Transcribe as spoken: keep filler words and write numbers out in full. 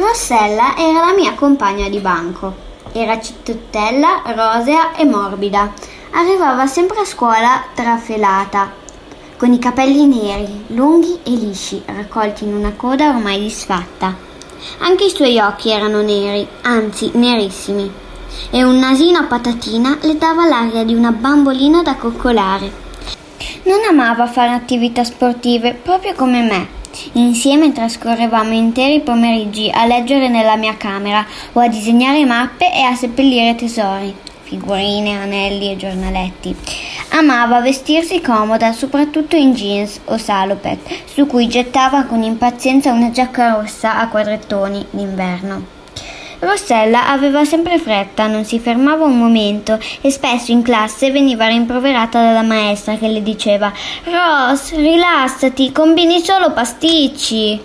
Rossella era la mia compagna di banco. Era cicciotella, rosea e morbida. Arrivava sempre a scuola trafelata, con i capelli neri, lunghi e lisci, raccolti in una coda ormai disfatta. Anche i suoi occhi erano neri, anzi nerissimi, e un nasino a patatina le dava l'aria di una bambolina da coccolare. Non amava fare attività sportive, proprio come me. Insieme trascorrevamo interi pomeriggi a leggere nella mia camera o a disegnare mappe e a seppellire tesori, figurine, anelli e giornaletti. Amava vestirsi comoda, soprattutto in jeans o salopette, su cui gettava con impazienza una giacca rossa a quadrettoni d'inverno. Rossella aveva sempre fretta, non si fermava un momento e spesso in classe veniva rimproverata dalla maestra che le diceva: «Ros, rilassati, combini solo pasticci!»